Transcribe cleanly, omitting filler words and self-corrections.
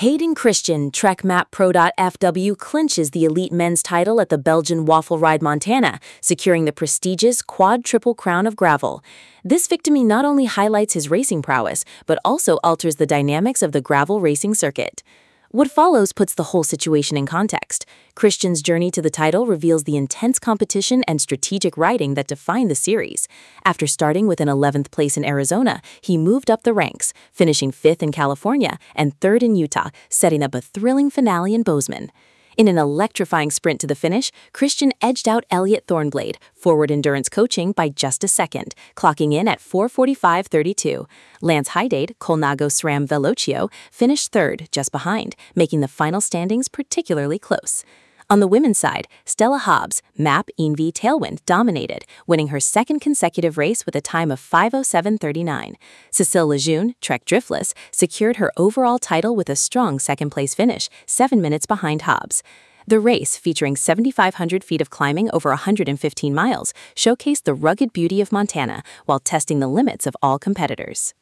Hayden Christian, Trek Map Pro.fw, clinches the elite men's title at the Belgian Waffle Ride Montana, securing the prestigious Quad Triple Crown of Gravel. This victory not only highlights his racing prowess, but also alters the dynamics of the gravel racing circuit. What follows puts the whole situation in context. Christian's journey to the title reveals the intense competition and strategic riding that define the series. After starting with an 11th place in Arizona, he moved up the ranks, finishing 5th in California and 3rd in Utah, setting up a thrilling finale in Bozeman. In an electrifying sprint to the finish, Christian edged out Elliott Thornblade, Forward Endurance Coaching, by just a second, clocking in at 4:45.32. Lance Hydate, Colnago SRAM Velocio, finished 3rd, just behind, making the final standings particularly close. On the women's side, Stella Hobbs, MAP ENVY Tailwind, dominated, winning her 2nd consecutive race with a time of 5:07.39. Cecile Lejeune, Trek Driftless, secured her overall title with a strong 2nd-place finish, 7 minutes behind Hobbs. The race, featuring 7,500 feet of climbing over 115 miles, showcased the rugged beauty of Montana while testing the limits of all competitors.